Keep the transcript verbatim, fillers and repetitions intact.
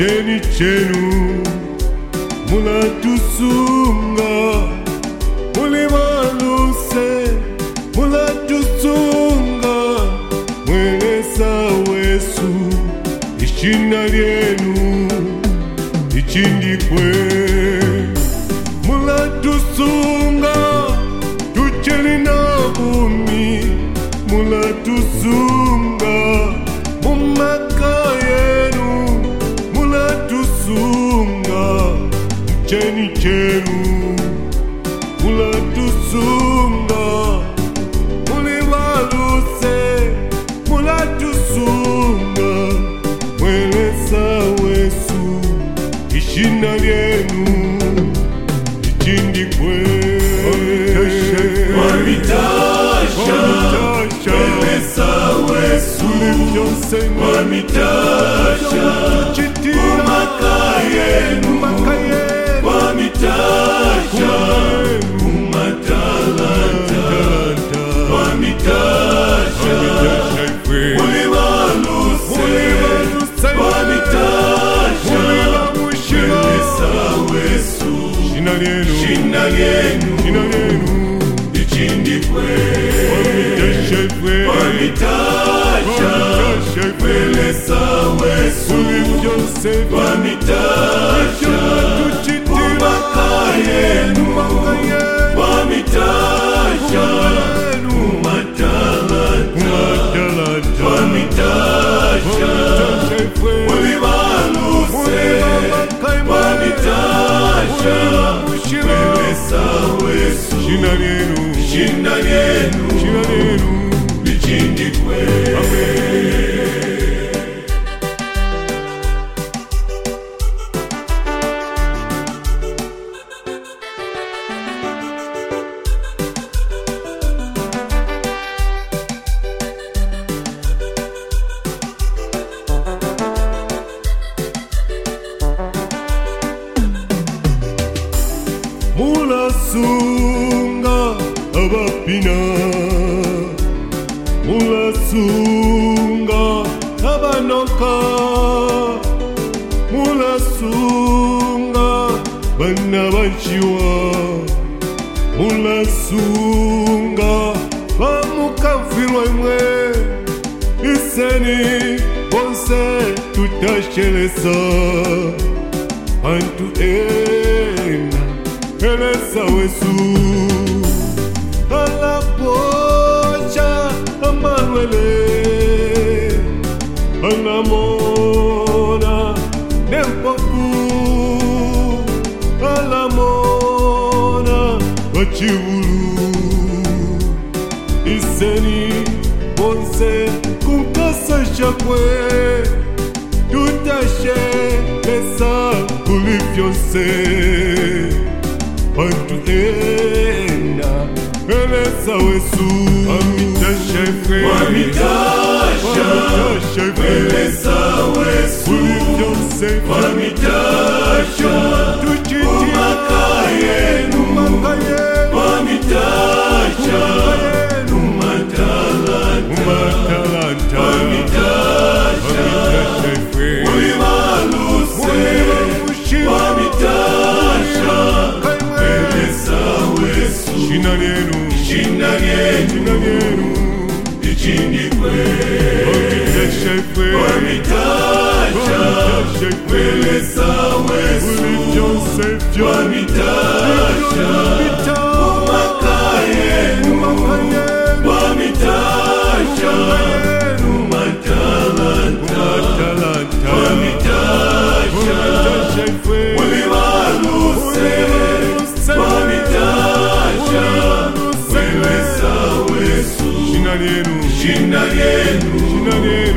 cheni chenu mulatusunga mulimaluse mulatusunga mwelesa wesu ishina lyenu ichindikwe mulatusunga tucheli na bumi mulatusunga mumaka yenu mulatusunga cheni chenu mulatusunga mulibaluse mulatusunga mwelesa wesu ishina lyenu ichindikwe Wamitasha mwelesa wesu Wamitasha umaka yenu Wamitasha umatalanta Wamitasha ulibaluse Wamitasha mwelesa wesu Shina lyenu Shina lyenu ichindikwe Wamitasha mwelesa wesu Wamitasha umaka yenu Wamitasha umatalanta Wamitasha ulibaluse Wamitasha mwelesa wesu Shina lyenu Shina lyenu Shina lyenu ichindikwe Mulasunga abapina Mulasunga abanoka Mulasunga bana banchiwa Mulasunga bamukafirwa imwe Iseni bonse tutashelesa Antu ena elesa wesu alapocha amanuele alamona nempoku alamona wachivulu iseni bonse kunkasa shakwe tutashe lesa kulivyonse Antu enda elesa wesu Wamitasha Wamitasha mwelesa wesu Wamitasha umaka yenu Wamitasha umatalanta Wamitasha ulibaluse Wamitasha Shina lyenu Shina lyenu ichindikwe Wamitasha mwelesa wesu Wamitasha umaka yenu Wamitasha umatalanta Wamitasha ulibaluse Wamitasha mwelesa wesu Shina lyenu Shina lyenu